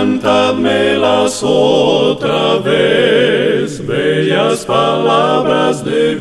cantadmelas otra vez, bellas palabras de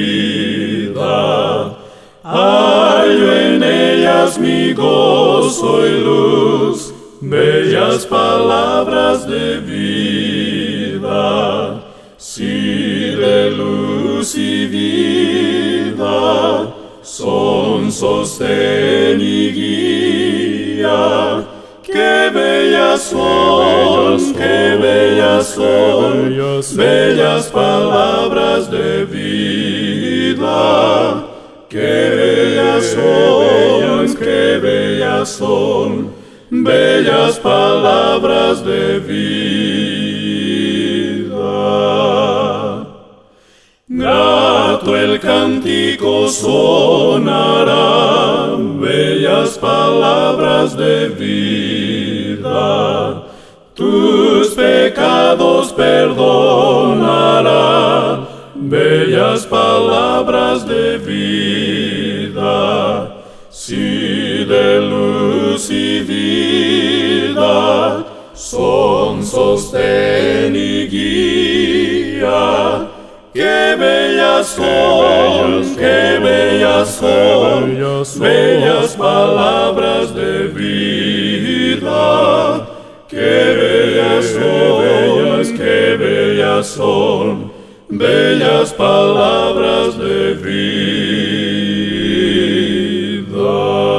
vida. Hallo en ellas mi gozo y luz, bellas palabras de vida. Si de luz y vida son sostén y guía, qué bellas son, qué bellas son, bellas palabras de vida. Qué bellas son, qué bellas son, bellas palabras de vida. Grato el cántico sonará, bellas palabras de vida. Tus pecados perdonará, bellas palabras de vida. Si de luz y vida son sostén y guía, qué bellas son, qué bellas son, bellas palabras de vida. Qué bellas son, qué bellas son, bellas palabras de vida.